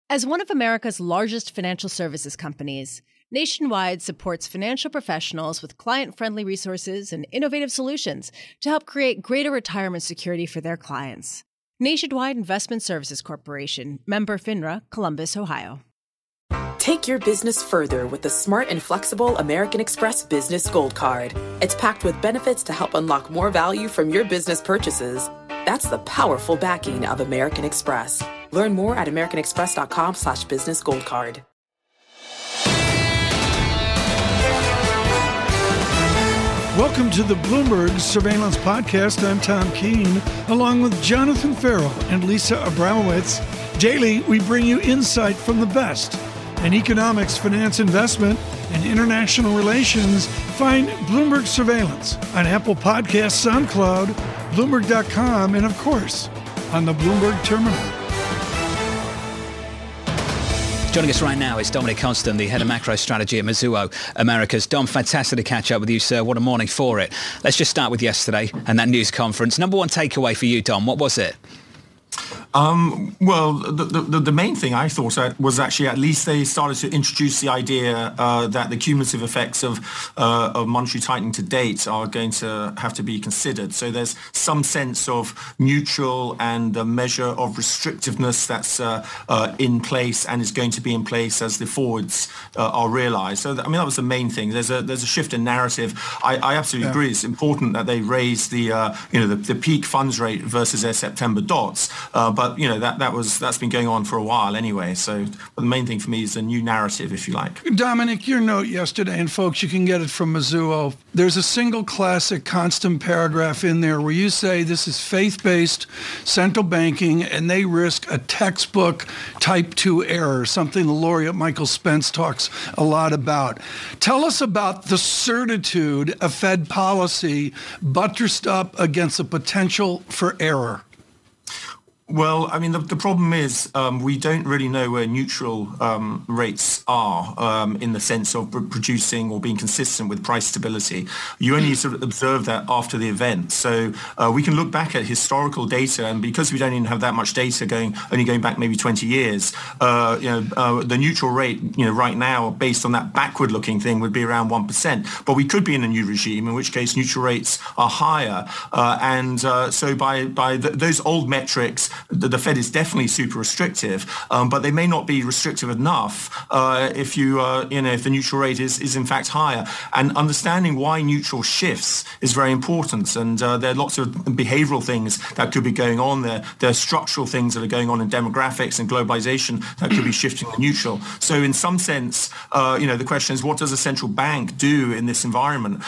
As one of America's largest financial services companies, Nationwide supports financial professionals with client-friendly resources and innovative solutions to help create greater retirement security for their clients. Nationwide Investment Services Corporation, member FINRA, Columbus, Ohio. Take your business further with the smart and flexible American Express Business Gold Card. It's packed with benefits to help unlock more value from your business purchases. That's the powerful backing of American Express. Learn more at americanexpress.com/businessgoldcard. Welcome to the Bloomberg Surveillance Podcast. I'm Tom Keene, along with Jonathan Farrell and Lisa Abramowitz. Daily, we bring you insight from the best in economics, finance, investment, and international relations. Find Bloomberg Surveillance on Apple Podcasts, SoundCloud, Bloomberg.com, and of course, on the Bloomberg Terminal. Joining us right now is Dominic Koston, the head of macro strategy at Mizuho Americas. Dom, fantastic to catch up with you, sir. What a morning for it. Let's just start with yesterday and that news conference. Number one takeaway for you, Dom, what was it? Well, the main thing I thought was actually at least they started to introduce the idea that the cumulative effects of monetary tightening to date are going to have to be considered. So there's some sense of neutral and a measure of restrictiveness that's in place and is going to be in place as the forwards are realised. So that was the main thing. There's a shift in narrative. I absolutely agree. It's important that they raise the peak funds rate versus their September dots. But that's been going on for a while anyway. So the main thing for me is a new narrative, if you like. Dominic, your note yesterday, and folks, you can get it from Mizuho. There's a single classic constant paragraph in there where you say this is faith-based central banking and they risk a textbook type 2 error, something the laureate Michael Spence talks a lot about. Tell us about the certitude of Fed policy buttressed up against the potential for error. Well, the problem is we don't really know where neutral rates are in the sense of producing or being consistent with price stability. You only sort of observe that after the event. So we can look back at historical data, and because we don't even have that much data only going back maybe 20 years, the neutral rate, right now, based on that backward-looking thing, would be around 1%. But we could be in a new regime, in which case neutral rates are higher. So by those old metrics, the Fed is definitely super restrictive, but they may not be restrictive enough if the neutral rate is in fact higher. And understanding why neutral shifts is very important. And there are lots of behavioral things that could be going on there. There are structural things that are going on in demographics and globalization that could be shifting the neutral. So in some sense, the question is, what does a central bank do in this environment?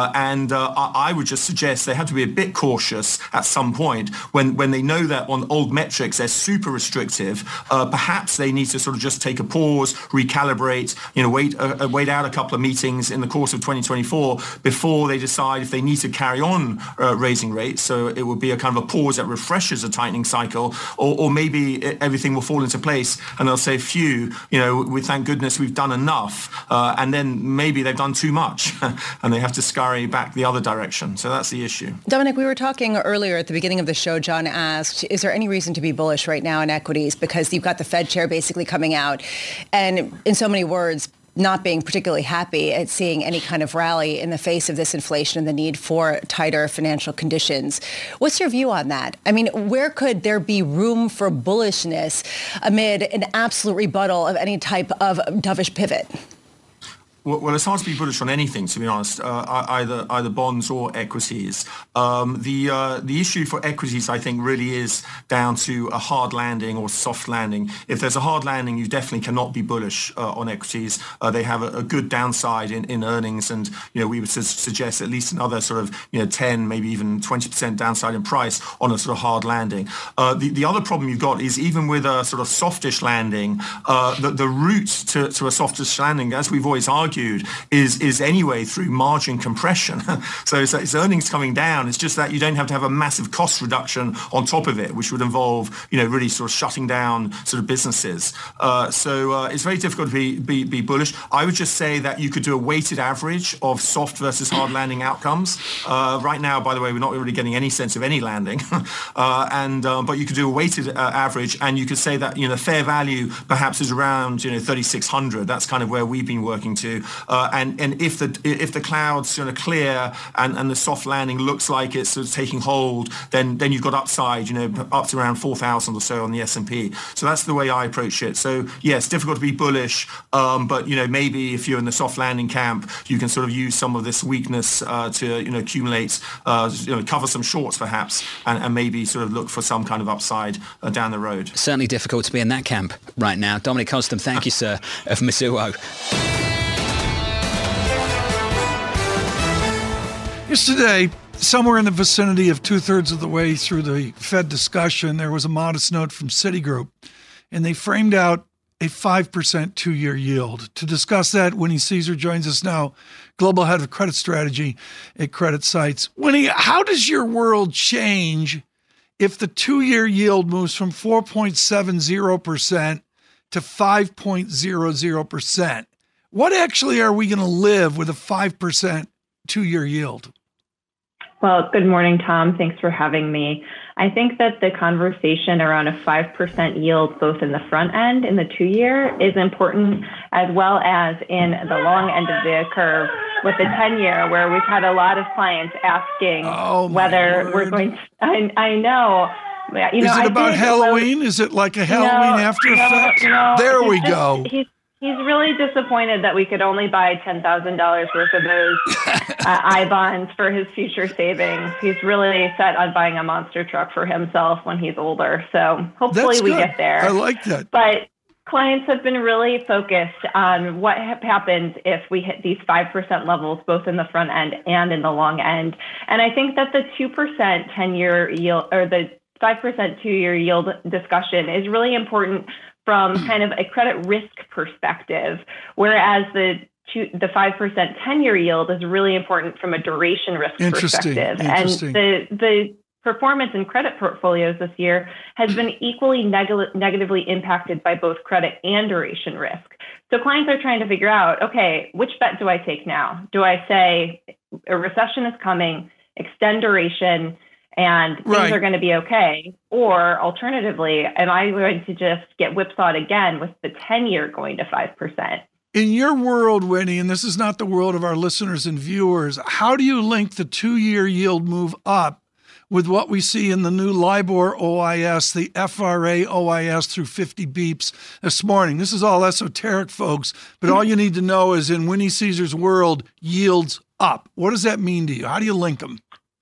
I would just suggest they have to be a bit cautious at some point when they know that on old metrics they're super restrictive. Perhaps they need to sort of just take a pause, recalibrate, wait out a couple of meetings in the course of 2024 before they decide if they need to carry on raising rates. So it would be a kind of a pause that refreshes a tightening cycle, or maybe everything will fall into place and they'll say, phew, we thank goodness we've done enough, and then maybe they've done too much and they have to scurry back the other direction. So that's the issue. Dominic, we were talking earlier at the beginning of the show. John asked, is there any reason to be bullish right now in equities, because you've got the Fed chair basically coming out and, in so many words, not being particularly happy at seeing any kind of rally in the face of this inflation and the need for tighter financial conditions. What's your view on that? Where could there be room for bullishness amid an absolute rebuttal of any type of dovish pivot? Well, it's hard to be bullish on anything, to be honest, either bonds or equities. The issue for equities, I think, really is down to a hard landing or soft landing. If there's a hard landing, you definitely cannot be bullish on equities. They have a good downside in earnings, and we would suggest at least another sort of 10, maybe even 20% downside in price on a sort of hard landing. The other problem you've got is even with a sort of softish landing, the route to a softish landing, as we've always argued, argued is anyway through margin compression. So it's earnings coming down. It's just that you don't have to have a massive cost reduction on top of it, which would involve, really sort of shutting down sort of businesses. So it's very difficult to be bullish. I would just say that you could do a weighted average of soft versus hard landing outcomes. Right now, by the way, we're not really getting any sense of any landing. But you could do a weighted average, and you could say that, fair value perhaps is around, 3,600. That's kind of where we've been working to. And if the clouds clear and the soft landing looks like it's sort of taking hold, then you've got upside, up to around 4,000 or so on the S&P. So that's the way I approach it. So yes, difficult to be bullish, but maybe if you're in the soft landing camp, you can sort of use some of this weakness to accumulate, cover some shorts perhaps, and maybe sort of look for some kind of upside down the road. Certainly difficult to be in that camp right now. Dominic Kostam, thank you, sir, of Mizuho. Yesterday, somewhere in the vicinity of 2/3 of the way through the Fed discussion, there was a modest note from Citigroup, and they framed out a 5% two-year yield. To discuss that, Winnie Caesar joins us now, Global Head of Credit Strategy at CreditSights. Winnie, how does your world change if the two-year yield moves from 4.70% to 5.00%? What actually are we going to live with a 5% two-year yield? Well, good morning, Tom. Thanks for having me. I think that the conversation around a 5% yield, both in the front end, in the 2-year, is important, as well as in the long end of the curve with the 10-year, where we've had a lot of clients asking whether we're going to, I know. Is it about Halloween? Is it like a Halloween after effect? No, there we go. He's really disappointed that we could only buy $10,000 worth of those I-bonds for his future savings. He's really set on buying a monster truck for himself when he's older. So hopefully we get there. I like that. But clients have been really focused on what happens if we hit these 5% levels, both in the front end and in the long end. And I think that the 2% 10-year yield, or the 5% 2-year yield discussion, is really important from kind of a credit risk perspective, whereas the 5% 10-year yield is really important from a duration risk perspective. And the performance in credit portfolios this year has been equally negatively impacted by both credit and duration risk. So clients are trying to figure out, okay, which bet do I take now? Do I say a recession is coming, extend duration, and things are going to be okay? Or alternatively, am I going to just get whipsawed again with the 10-year going to 5%? In your world, Winnie, and this is not the world of our listeners and viewers, how do you link the 2-year yield move up with what we see in the new LIBOR OIS, the FRA OIS through 50 beeps this morning? This is all esoteric, folks, but all you need to know is in Winnie Caesar's world, yields up. What does that mean to you? How do you link them?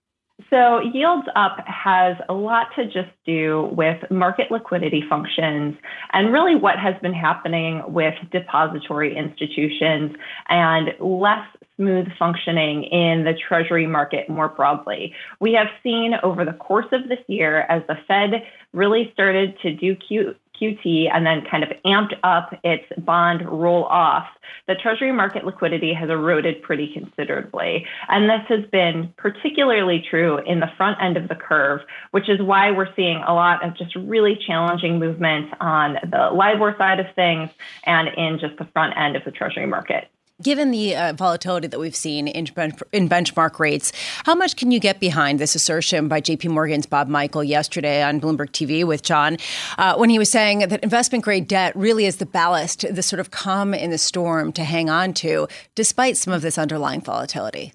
So yields up has a lot to just do with market liquidity functions and really what has been happening with depository institutions and less smooth functioning in the Treasury market more broadly. We have seen over the course of this year, as the Fed really started to do QT and then kind of amped up its bond roll off, the Treasury market liquidity has eroded pretty considerably. And this has been particularly true in the front end of the curve, which is why we're seeing a lot of just really challenging movements on the LIBOR side of things and in just the front end of the Treasury market. Given the volatility that we've seen in benchmark rates, how much can you get behind this assertion by JP Morgan's Bob Michael yesterday on Bloomberg TV with John, when he was saying that investment grade debt really is the ballast, the sort of calm in the storm to hang on to, despite some of this underlying volatility?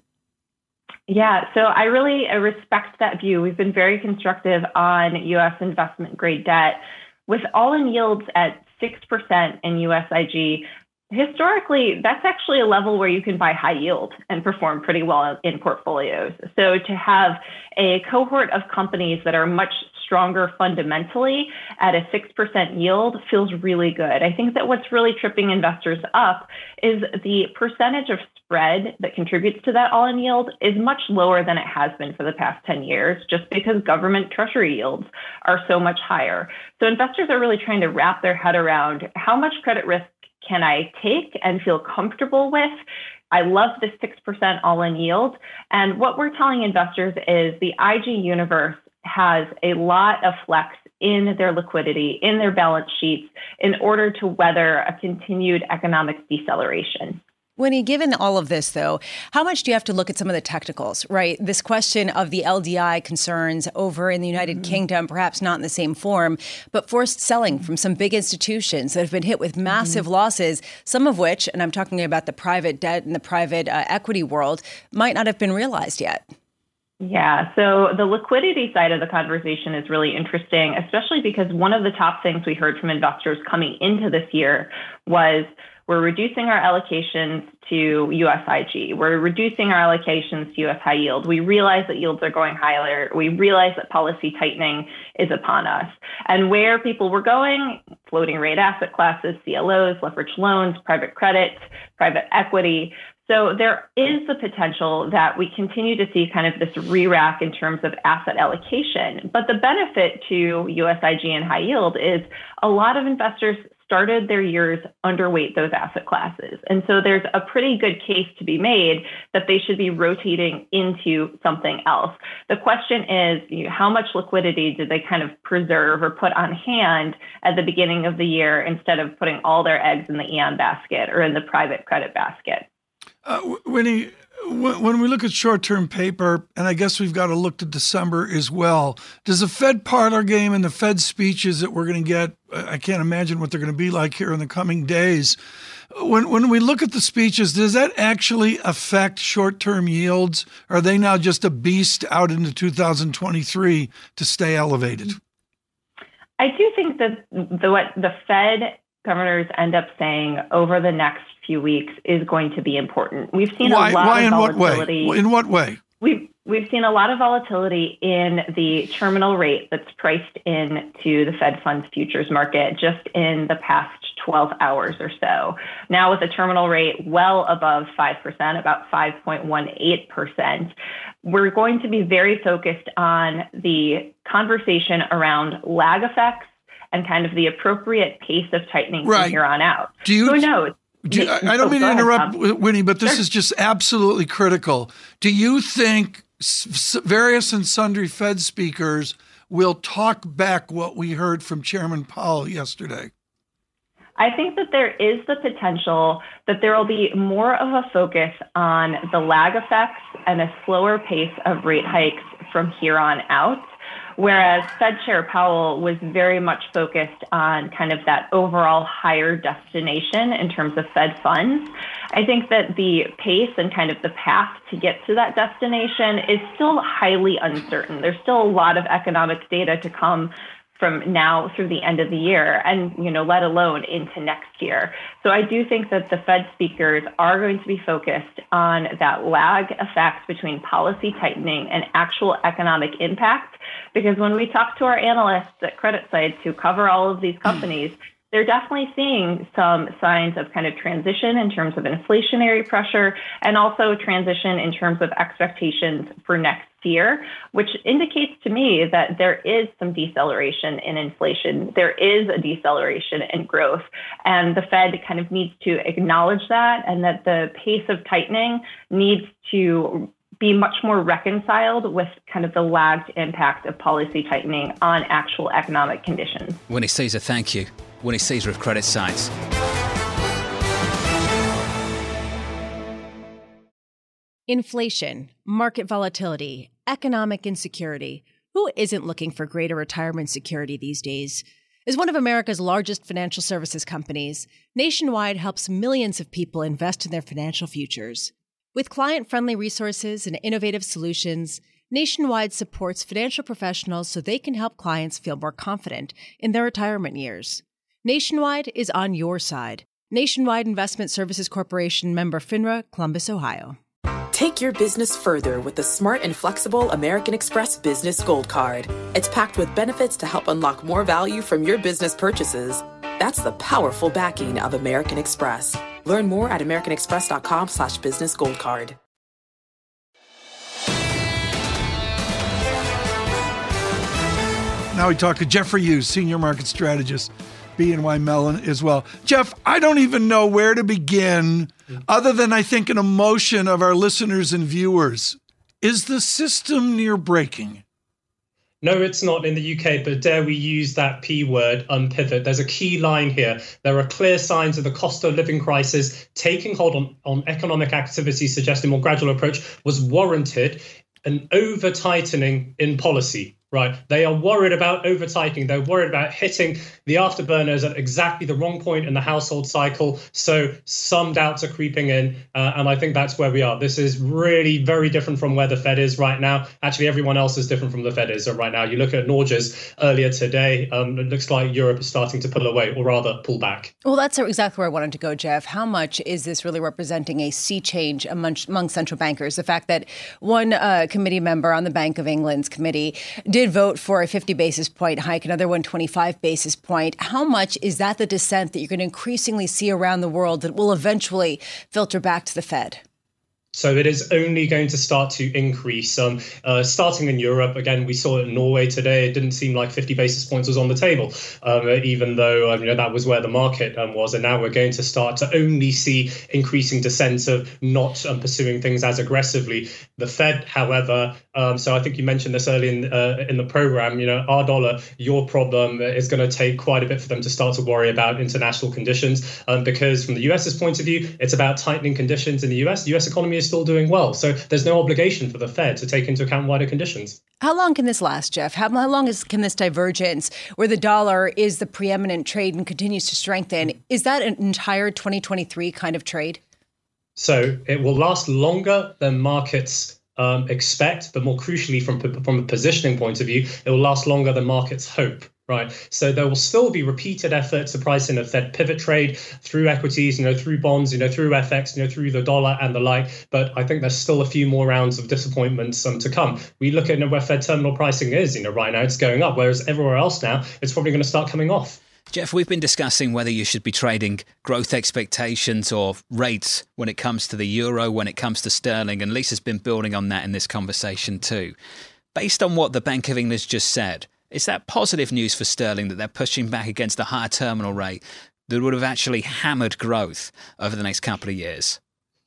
Yeah, so I really respect that view. We've been very constructive on U.S. investment grade debt. With all-in yields at 6% in U.S. IG, historically, that's actually a level where you can buy high yield and perform pretty well in portfolios. So to have a cohort of companies that are much stronger fundamentally at a 6% yield feels really good. I think that what's really tripping investors up is the percentage of spread that contributes to that all-in yield is much lower than it has been for the past 10 years, just because government treasury yields are so much higher. So investors are really trying to wrap their head around how much credit risk can I take and feel comfortable with? I love the 6% all-in yield. And what we're telling investors is the IG universe has a lot of flex in their liquidity, in their balance sheets, in order to weather a continued economic deceleration. Winnie, given all of this, though, how much do you have to look at some of the technicals, right? This question of the LDI concerns over in the United Kingdom, perhaps not in the same form, but forced selling from some big institutions that have been hit with massive losses, some of which, and I'm talking about the private debt and the private equity world, might not have been realized yet. Yeah, so the liquidity side of the conversation is really interesting, especially because one of the top things we heard from investors coming into this year was we're reducing our allocations to US IG. We're reducing our allocations to US high yield. We realize that yields are going higher. We realize that policy tightening is upon us. And where people were going, floating rate asset classes, CLOs, leveraged loans, private credit, private equity. So there is the potential that we continue to see kind of this re-rack in terms of asset allocation. But the benefit to US IG and high yield is a lot of investors started their years underweight those asset classes. And so there's a pretty good case to be made that they should be rotating into something else. The question is, how much liquidity did they kind of preserve or put on hand at the beginning of the year instead of putting all their eggs in the EM basket or in the private credit basket? Winnie, when we look at short-term paper, and I guess we've got to look to December as well, does the Fed parlor game and the Fed speeches that we're going to get, I can't imagine what they're going to be like here in the coming days. When we look at the speeches, does that actually affect short-term yields? Or are they now just a beast out into 2023 to stay elevated? I do think that what the Fed governors end up saying over the next few weeks is going to be important. We've seen a lot of volatility. In what way? We've seen a lot of volatility in the terminal rate that's priced into the Fed funds futures market just in the past 12 hours or so. Now with a terminal rate well above 5%, about 5.18%, we're going to be very focused on the conversation around lag effects and kind of the appropriate pace of tightening from here on out. Who knows? I don't mean to interrupt, Winnie, but this is just absolutely critical. Do you think various and sundry Fed speakers will talk back what we heard from Chairman Powell yesterday? I think that there is the potential that there will be more of a focus on the lag effects and a slower pace of rate hikes from here on out. Whereas Fed Chair Powell was very much focused on kind of that overall higher destination in terms of Fed funds. I think that the pace and kind of the path to get to that destination is still highly uncertain. There's still a lot of economic data to come from now through the end of the year and, let alone into next year. So I do think that the Fed speakers are going to be focused on that lag effect between policy tightening and actual economic impact. Because when we talk to our analysts at CreditSights who cover all of these companies, they're definitely seeing some signs of kind of transition in terms of inflationary pressure and also transition in terms of expectations for next year, which indicates to me that there is some deceleration in inflation. There is a deceleration in growth, and the Fed kind of needs to acknowledge that and that the pace of tightening needs to be much more reconciled with kind of the lagged impact of policy tightening on actual economic conditions. Winnie Caesar, thank you. Winnie Caesar of CreditSights. Inflation, market volatility, economic insecurity. Who isn't looking for greater retirement security these days? As one of America's largest financial services companies, Nationwide helps millions of people invest in their financial futures. With client-friendly resources and innovative solutions, Nationwide supports financial professionals so they can help clients feel more confident in their retirement years. Nationwide is on your side. Nationwide Investment Services Corporation, member FINRA, Columbus, Ohio. Take your business further with the smart and flexible American Express Business Gold Card. It's packed with benefits to help unlock more value from your business purchases. That's the powerful backing of American Express. Learn more at americanexpress.com/businessgoldcard. Now we talk to Jeffrey Hughes, Senior Market Strategist, BNY Mellon as well. Jeff, I don't even know where to begin other than I think an emotion of our listeners and viewers. Is the system near breaking? No, it's not in the UK, but dare we use that P word, unpivot. There's a key line here. There are clear signs of the cost of living crisis taking hold on economic activity, suggesting more gradual approach was warranted. An over-tightening in policy, right? They are worried about over-tightening. They're worried about hitting the afterburners at exactly the wrong point in the household cycle. So some doubts are creeping in. And I think that's where we are. This is really very different from where the Fed is right now. Actually, everyone else is different from the Fed is right now. You look at Norges earlier today, it looks like Europe is starting to pull away, or rather pull back. Well, that's exactly where I wanted to go, Jeff. How much is this really representing a sea change among central bankers? The fact that one committee member on the Bank of England's committee did vote for a 50 basis point hike, another one 25 basis point. How much is that the dissent that you're going to increasingly see around the world that will eventually filter back to the Fed? So it is only going to start to increase. Starting in Europe, again, we saw it in Norway today. It didn't seem like 50 basis points was on the table, even though that was where the market was. And now we're going to start to only see increasing dissent of not pursuing things as aggressively. The Fed, however, so I think you mentioned this early in the program, our dollar, your problem is going to take quite a bit for them to start to worry about international conditions, because from the US's point of view, it's about tightening conditions in the US. The US economy is still doing well. So there's no obligation for the Fed to take into account wider conditions. How long can this last, Jeff? How long can this divergence where the dollar is the preeminent trade and continues to strengthen? Is that an entire 2023 kind of trade? So it will last longer than markets expect, but more crucially, from a positioning point of view, it will last longer than markets hope. Right. So there will still be repeated efforts to price in a Fed pivot trade through equities, through bonds, through FX, through the dollar and the like. But I think there's still a few more rounds of disappointments to come. We look at where Fed terminal pricing is, right now it's going up, whereas everywhere else now it's probably going to start coming off. Jeff, we've been discussing whether you should be trading growth expectations or rates when it comes to the euro, when it comes to sterling, and Lisa's been building on that in this conversation too. Based on what the Bank of England's just said, is that positive news for sterling that they're pushing back against a higher terminal rate that would have actually hammered growth over the next couple of years?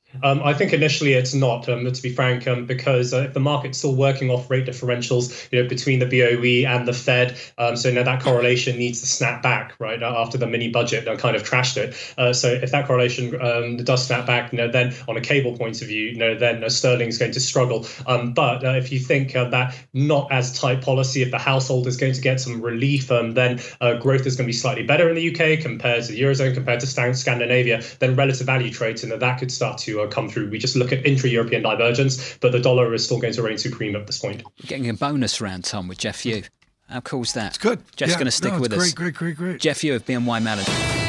I think initially it's not, to be frank, because if the market's still working off rate differentials, between the BOE and the Fed, so that correlation needs to snap back, right, after the mini budget kind of trashed it. So if that correlation does snap back, then on a cable point of view, then sterling's going to struggle. But if you think that not as tight policy, if the household is going to get some relief, then growth is going to be slightly better in the UK compared to the Eurozone, compared to Scandinavia, then relative value trades, that could start to come through. We just look at intra-European divergence, but the dollar is still going to reign supreme at this point. We're getting a bonus round, Tom, with Jeff Yu. How cool is that? It's good. Jeff's going to stick with us. Great. Jeff Yu of BNY Mellon.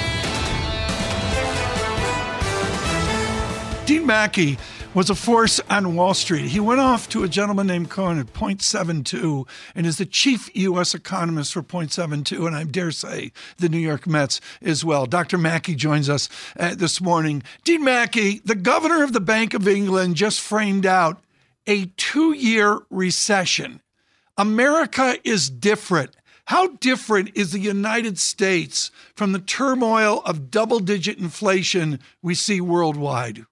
Dean Mackey was a force on Wall Street. He went off to a gentleman named Cohen at 0.72 and is the chief U.S. economist for 0.72, and I dare say the New York Mets as well. Dr. Mackey joins us this morning. Dean Mackey, the governor of the Bank of England, just framed out a 2-year recession. America is different. How different is the United States from the turmoil of double-digit inflation we see worldwide?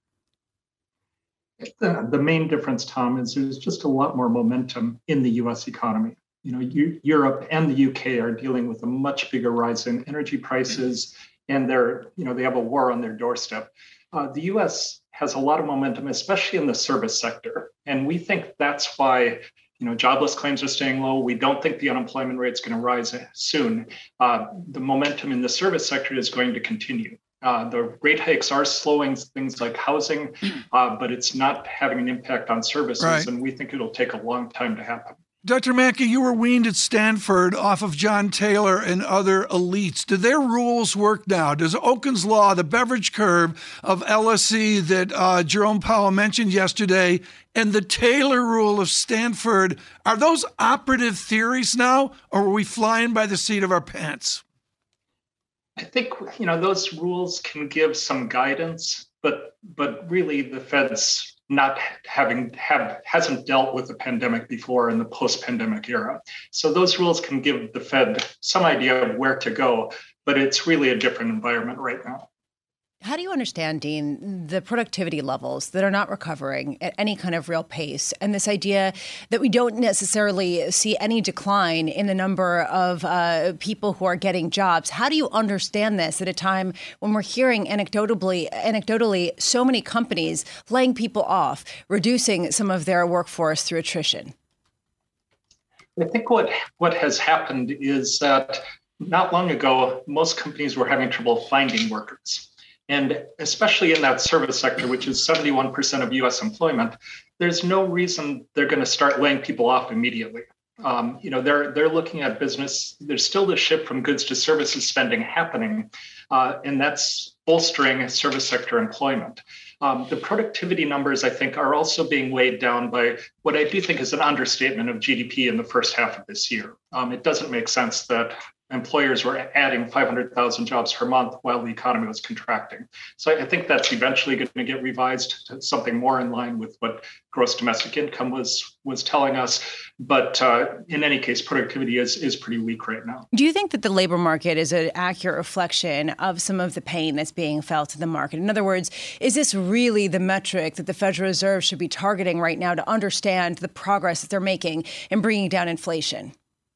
The main difference, Tom, is there's just a lot more momentum in the U.S. economy. Europe and the UK are dealing with a much bigger rise in energy prices, and they have a war on their doorstep. The U.S. has a lot of momentum, especially in the service sector, and we think that's why jobless claims are staying low. We don't think the unemployment rate is going to rise soon. The momentum in the service sector is going to continue. The rate hikes are slowing things like housing, but it's not having an impact on services, right. And we think it'll take a long time to happen. Dr. Mackey, you were weaned at Stanford off of John Taylor and other elites. Do their rules work now? Does Okun's Law, the Beveridge curve of LSE that Jerome Powell mentioned yesterday, and the Taylor rule of Stanford, are those operative theories now, or are we flying by the seat of our pants? I think, those rules can give some guidance, but really the Fed's hasn't dealt with the pandemic before in the post-pandemic era. So those rules can give the Fed some idea of where to go. but it's really a different environment right now. How do you understand, Dean, the productivity levels that are not recovering at any kind of real pace, and this idea that we don't necessarily see any decline in the number of people who are getting jobs? How do you understand this at a time when we're hearing anecdotally so many companies laying people off, reducing some of their workforce through attrition? I think what has happened is that not long ago, most companies were having trouble finding workers. And especially in that service sector, which is 71% of U.S. employment, there's no reason they're going to start laying people off immediately. They're looking at business. There's still the shift from goods to services spending happening, and that's bolstering service sector employment. The productivity numbers, I think, are also being weighed down by what I do think is an understatement of GDP in the first half of this year. It doesn't make sense that employers were adding 500,000 jobs per month while the economy was contracting. So I think that's eventually going to get revised to something more in line with what gross domestic income was telling us. But in any case, productivity is pretty weak right now. Do you think that the labor market is an accurate reflection of some of the pain that's being felt in the market? In other words, is this really the metric that the Federal Reserve should be targeting right now to understand the progress that they're making in bringing down inflation?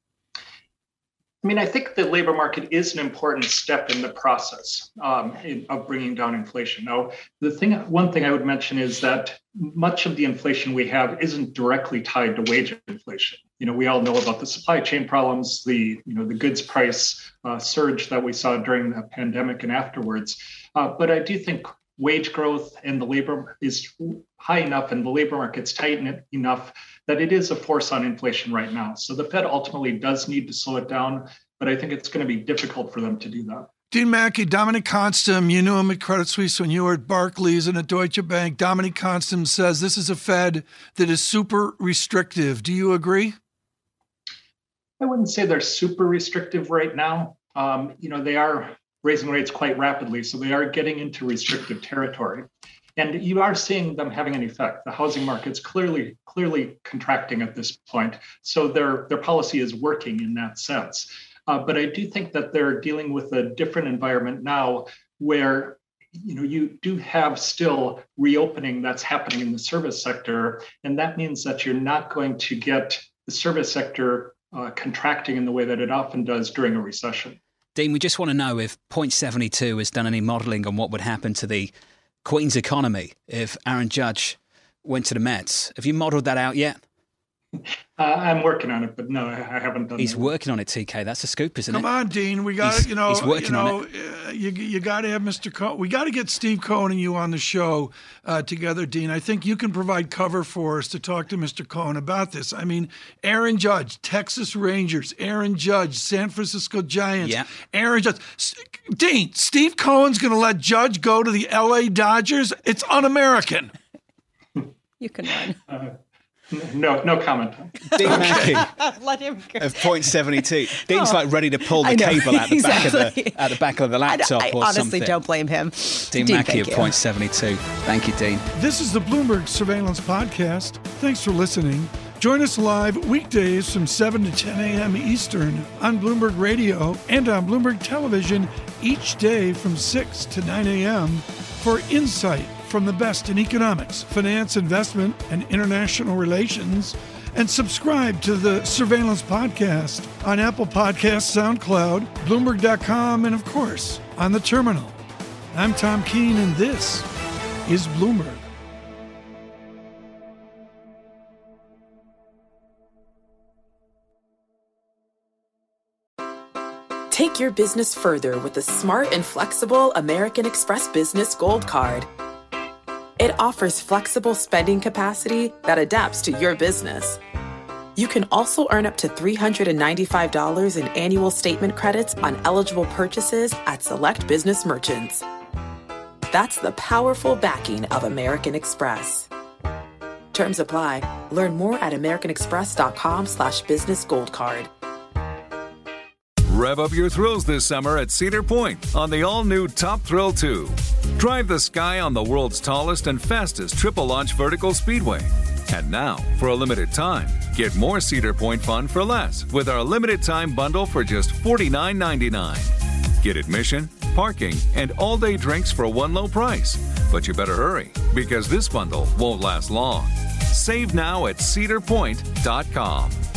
I mean, I think the labor market is an important step in the process of bringing down inflation. Now, one thing I would mention is that much of the inflation we have isn't directly tied to wage inflation. We all know about the supply chain problems, the goods price surge that we saw during the pandemic and afterwards. But I do think wage growth and the labor is high enough and the labor market's tight enough that it is a force on inflation right now. So the Fed ultimately does need to slow it down, but I think it's going to be difficult for them to do that. Dean Mackey, Dominic Konstam, you knew him at Credit Suisse when you were at Barclays and at Deutsche Bank. Dominic Konstam says this is a Fed that is super restrictive. Do you agree? I wouldn't say they're super restrictive right now. They are raising rates quite rapidly, so they are getting into restrictive territory. And you are seeing them having an effect. The housing market's clearly contracting at this point. So their policy is working in that sense. But I do think that they're dealing with a different environment now where you do have still reopening that's happening in the service sector. And that means that you're not going to get the service sector contracting in the way that it often does during a recession. Dean, we just want to know if Point72 has done any modelling on what would happen to the Queen's economy if Aaron Judge went to the Mets. Have you modelled that out yet? I'm working on it, but no, I haven't done it. He's working on it, TK. That's a scoop, isn't it? Come on, Dean. We got He's working on it. You got to have Mr. Cohen. We got to get Steve Cohen and you on the show together, Dean. I think you can provide cover for us to talk to Mr. Cohen about this. I mean, Aaron Judge, Texas Rangers, Aaron Judge, San Francisco Giants, Aaron Judge. Dean, Steve Cohen's going to let Judge go to the L.A. Dodgers? It's un-American. You can run. No comment. Dean Mackey Let him go. of Point72. Dean's like ready to pull the cable out the back of the laptop I or honestly something. don't blame him. Dean Mackey of Point72. Thank you, Dean. This is the Bloomberg Surveillance Podcast. Thanks for listening. Join us live weekdays from 7 to 10 a.m. Eastern on Bloomberg Radio and on Bloomberg Television each day from 6 to 9 a.m. for insight from the best in economics, finance, investment, and international relations. And subscribe to the Surveillance Podcast on Apple Podcasts, SoundCloud, Bloomberg.com, and of course, on the terminal. I'm Tom Keene, and this is Bloomberg. Take your business further with the smart and flexible American Express Business Gold Card. It offers flexible spending capacity that adapts to your business. You can also earn up to $395 in annual statement credits on eligible purchases at select business merchants. That's the powerful backing of American Express. Terms apply. Learn more at americanexpress.com/business gold card. Rev up your thrills this summer at Cedar Point on the all-new Top Thrill 2. Drive the sky on the world's tallest and fastest triple-launch vertical speedway. And now, for a limited time, get more Cedar Point fun for less with our limited-time bundle for just $49.99. Get admission, parking, and all-day drinks for one low price. But you better hurry, because this bundle won't last long. Save now at cedarpoint.com.